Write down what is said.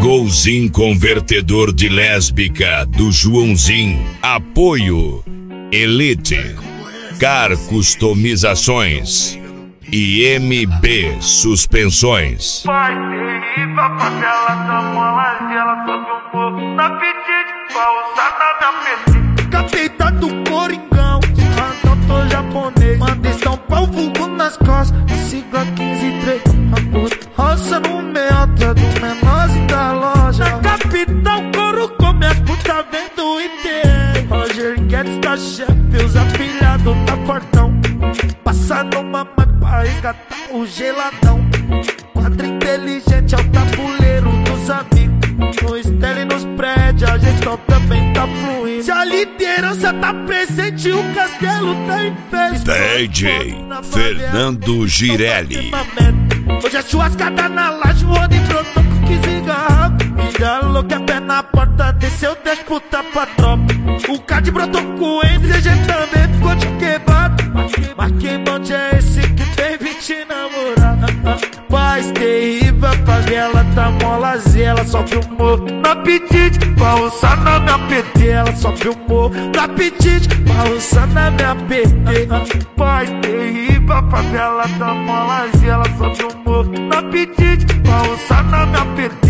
Golzinho convertedor de lésbica do Joãozinho. Apoio Elite, Car Customizações e MB Suspensões. Vai terrível, a favela da mola, ela sobe um morro na pedida pra usar na minha PT. Capeta do Coringão, tô japonês. Mandei São Paulo vulgo nas costas, sigla 153. Roça no meio, do menorzinho da loja. Na capital, couro com minhas putas vendo IT. Roger Guedes tá chefe, os afilhados tá fortão. Passando uma mãe pra resgatar o geladão. Quadro inteligente é o tabuleiro dos amigos. No estéreo e nos prédios, a gestão também tá fluindo. Se a liderança tá presente, o castelo tá em festa. DJ Fernando Girelli. Hoje é churrascada na laje, roda e brotou com 15 garrafas. Filha louca, pé na porta, desceu 10 puta pra tropa. O card brotou com o CG também ficou de quebrado. Mas que monte é esse que tem 20 namoradas? Paz terrível, a favela tá molazinha. Ela sobe o morro no apetite pra roçar na minha PT. Ela sobe o morro no apetite pra roçar na minha PT. Paz terrível, a favela tá molazinha. Ela sobe o morro no apetite pra roçar na minha PT.